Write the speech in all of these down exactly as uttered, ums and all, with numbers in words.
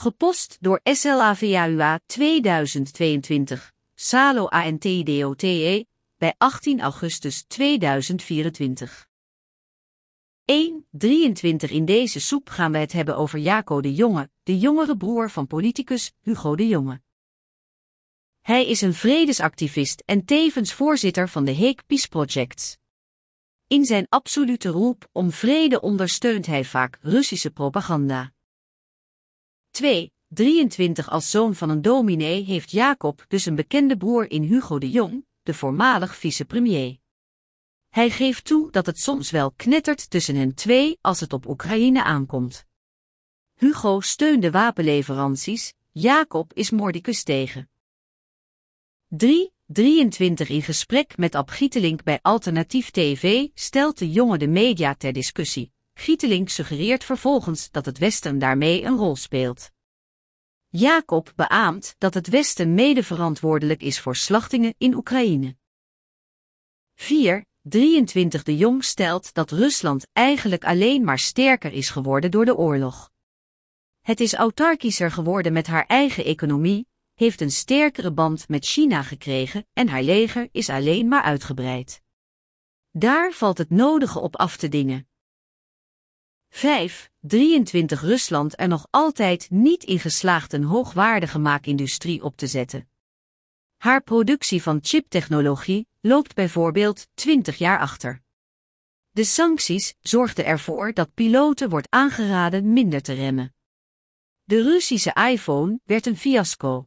Gepost door SLAVAUA tweeduizend tweeëntwintig, Salo ANTDOTE, bij achttien augustus tweeduizend vierentwintig. één drieëntwintig In deze soep gaan we het hebben over Jaco de Jonge, de jongere broer van politicus Hugo de Jonge. Hij is een vredesactivist en tevens voorzitter van de Hague Peace Projects. In zijn absolute roep om vrede ondersteunt hij vaak Russische propaganda. twee drieëntwintig Als zoon van een dominee heeft Jacob dus een bekende broer in Hugo de Jong, de voormalig vicepremier. Hij geeft toe dat het soms wel knettert tussen hen twee als het op Oekraïne aankomt. Hugo steunde wapenleveranties, Jacob is mordicus tegen. drie drieëntwintig In gesprek met Ab Gietelink bij Alternatief T V stelt de Jonge de media ter discussie. Gietelink suggereert vervolgens dat het Westen daarmee een rol speelt. Jacob beaamt dat het Westen mede verantwoordelijk is voor slachtingen in Oekraïne. vier drieëntwintig De Jong stelt dat Rusland eigenlijk alleen maar sterker is geworden door de oorlog. Het is autarkischer geworden met haar eigen economie, heeft een sterkere band met China gekregen en haar leger is alleen maar uitgebreid. Daar valt het nodige op af te dingen. vijf drieëntwintig Rusland er nog altijd niet in geslaagd een hoogwaardige maakindustrie op te zetten. Haar productie van chiptechnologie loopt bijvoorbeeld twintig jaar achter. De sancties zorgden ervoor dat piloten wordt aangeraden minder te remmen. De Russische iPhone werd een fiasco.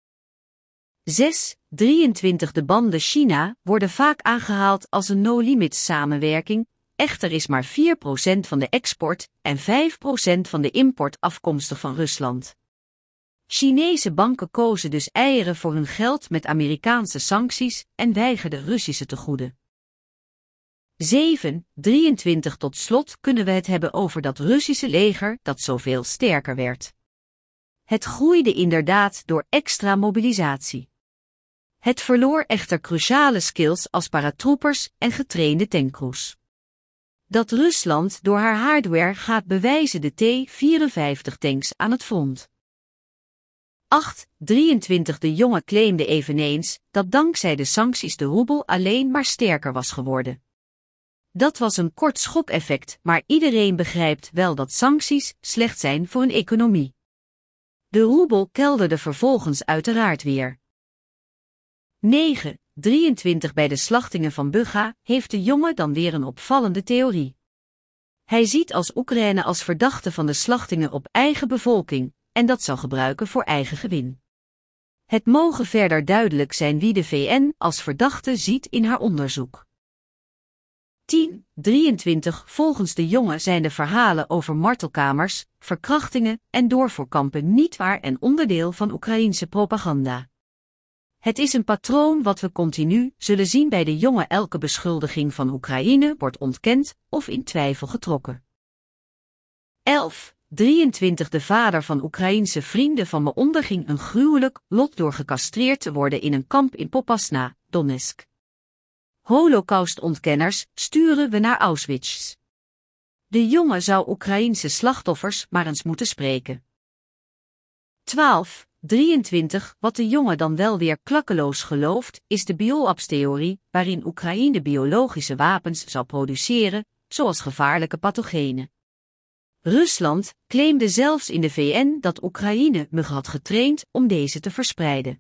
zes drieëntwintig De banden China worden vaak aangehaald als een no-limits samenwerking, echter is maar vier procent van de export en vijf procent van de import afkomstig van Rusland. Chinese banken kozen dus eieren voor hun geld met Amerikaanse sancties en weigerden Russische tegoeden. zeven drieëntwintig Tot slot kunnen we het hebben over dat Russische leger dat zoveel sterker werd. Het groeide inderdaad door extra mobilisatie. Het verloor echter cruciale skills als paratroopers en getrainde tankcrews. Dat Rusland door haar hardware gaat bewijzen de T vierenvijftig tanks aan het front. acht drieëntwintig De Jonge claimde eveneens dat dankzij de sancties de roebel alleen maar sterker was geworden. Dat was een kort schokeffect, maar iedereen begrijpt wel dat sancties slecht zijn voor een economie. De roebel kelderde vervolgens uiteraard weer. negen drieëntwintig Bij de slachtingen van Bucha heeft de Jonge dan weer een opvallende theorie. Hij ziet als Oekraïne als verdachte van de slachtingen op eigen bevolking, en dat zal gebruiken voor eigen gewin. Het mogen verder duidelijk zijn wie de V N als verdachte ziet in haar onderzoek. tien drieëntwintig Volgens de Jonge zijn de verhalen over martelkamers, verkrachtingen en doorvoerkampen niet waar en onderdeel van Oekraïense propaganda. Het is een patroon wat we continu zullen zien bij de Jonge. Elke beschuldiging van Oekraïne wordt ontkend of in twijfel getrokken. elf drieëntwintig De vader van Oekraïense vrienden van me onderging een gruwelijk lot door gecastreerd te worden in een kamp in Popasna, Donetsk. Holocaustontkenners sturen we naar Auschwitz. De Jonge zou Oekraïense slachtoffers maar eens moeten spreken. twaalf drieëntwintig Wat de Jonge dan wel weer klakkeloos gelooft, is de biolabstheorie, waarin Oekraïne biologische wapens zal produceren, zoals gevaarlijke pathogenen. Rusland claimde zelfs in de V N dat Oekraïne muggen had getraind om deze te verspreiden.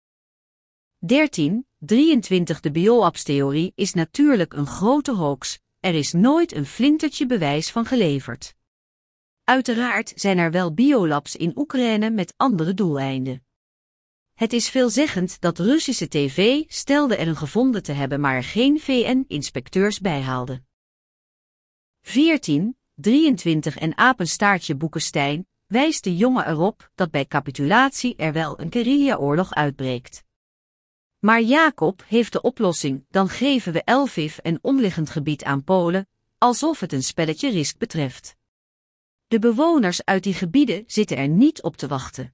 dertien drieëntwintig De biolabstheorie is natuurlijk een grote hoax, er is nooit een flintertje bewijs van geleverd. Uiteraard zijn er wel biolabs in Oekraïne met andere doeleinden. Het is veelzeggend dat Russische tv stelde er een gevonden te hebben maar er geen V N-inspecteurs bijhaalde. veertien drieëntwintig En apenstaartje Boekenstein wijst de Jonge erop dat bij capitulatie er wel een guerrillaoorlog uitbreekt. Maar Jacob heeft de oplossing, dan geven we Lviv en omliggend gebied aan Polen, alsof het een spelletje Risk betreft. De bewoners uit die gebieden zitten er niet op te wachten.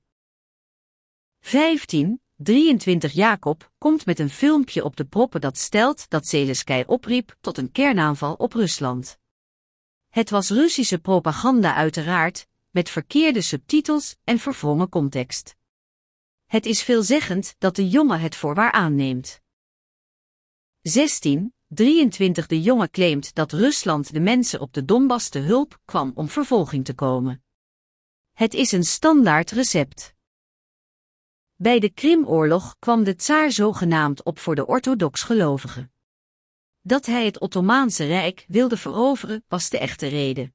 vijftien drieëntwintig Jacob komt met een filmpje op de proppen dat stelt dat Zelenskyj opriep tot een kernaanval op Rusland. Het was Russische propaganda uiteraard, met verkeerde subtitels en verwrongen context. Het is veelzeggend dat de jongen het voor waar aanneemt. zestien drieëntwintig De jongen claimt dat Rusland de mensen op de Donbass te hulp kwam om vervolging te komen. Het is een standaard recept. Bij de Krimoorlog kwam de tsaar zogenaamd op voor de orthodox gelovigen. Dat hij het Ottomaanse Rijk wilde veroveren was de echte reden.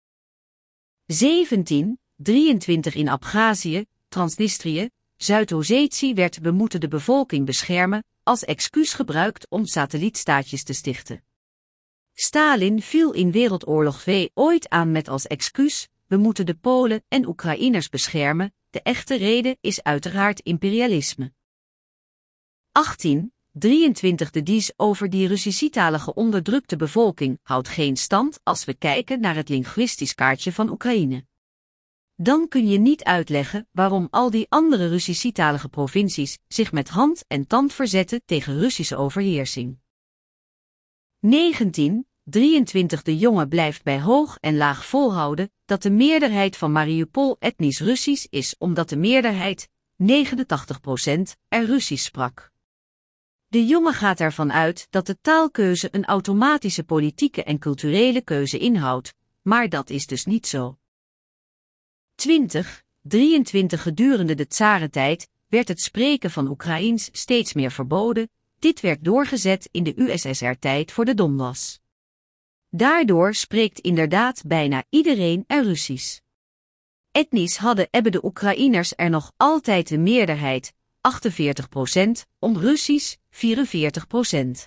zeventien drieëntwintig In Abhazie, Transnistrië, Zuid-Ossetië werd we moeten de bevolking beschermen, als excuus gebruikt om satellietstaatjes te stichten. Stalin viel in Wereldoorlog twee ooit aan met als excuus, we moeten de Polen en Oekraïners beschermen, de echte reden is uiteraard imperialisme. achttien drieëntwintig De dies over die Russische-talige onderdrukte bevolking houdt geen stand als we kijken naar het linguïstisch kaartje van Oekraïne. Dan kun je niet uitleggen waarom al die andere Russische-talige provincies zich met hand en tand verzetten tegen Russische overheersing. negentien drieëntwintig De jongen blijft bij hoog en laag volhouden dat de meerderheid van Mariupol etnisch Russisch is omdat de meerderheid, negenentachtig procent, er Russisch sprak. De jongen gaat ervan uit dat de taalkeuze een automatische politieke en culturele keuze inhoudt, maar dat is dus niet zo. twintig drieëntwintig Gedurende de tsarentijd werd het spreken van Oekraïens steeds meer verboden, dit werd doorgezet in de U S S R-tijd voor de Donbass. Daardoor spreekt inderdaad bijna iedereen er Russisch. Etnisch hadden ebbe de Oekraïners er nog altijd de meerderheid, achtenveertig procent, om Russisch, vierenveertig procent.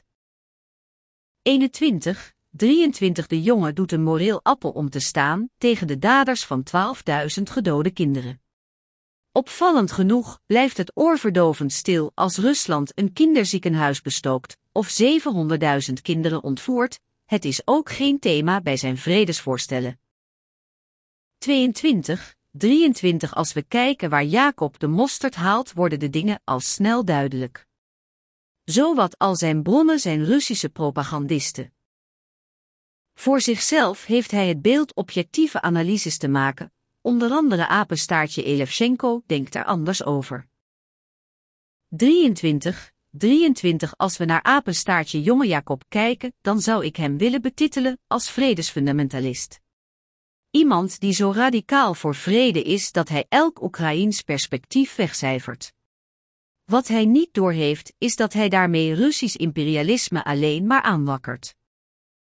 eenentwintig drieëntwintig De jongen doet een moreel appel om te staan tegen de daders van twaalfduizend gedode kinderen. Opvallend genoeg blijft het oorverdovend stil als Rusland een kinderziekenhuis bestookt of zevenhonderdduizend kinderen ontvoert, het is ook geen thema bij zijn vredesvoorstellen. tweeëntwintig drieëntwintig Als we kijken waar Jacob de mosterd haalt worden de dingen al snel duidelijk. Zowat al zijn bronnen zijn Russische propagandisten. Voor zichzelf heeft hij het beeld objectieve analyses te maken, onder andere apenstaartje Elefchenko denkt er anders over. drieëntwintig drieëntwintig Als we naar apenstaartje jonge Jacob kijken, dan zou ik hem willen betitelen als vredesfundamentalist. Iemand die zo radicaal voor vrede is dat hij elk Oekraïens perspectief wegcijfert. Wat hij niet doorheeft is dat hij daarmee Russisch imperialisme alleen maar aanwakkert.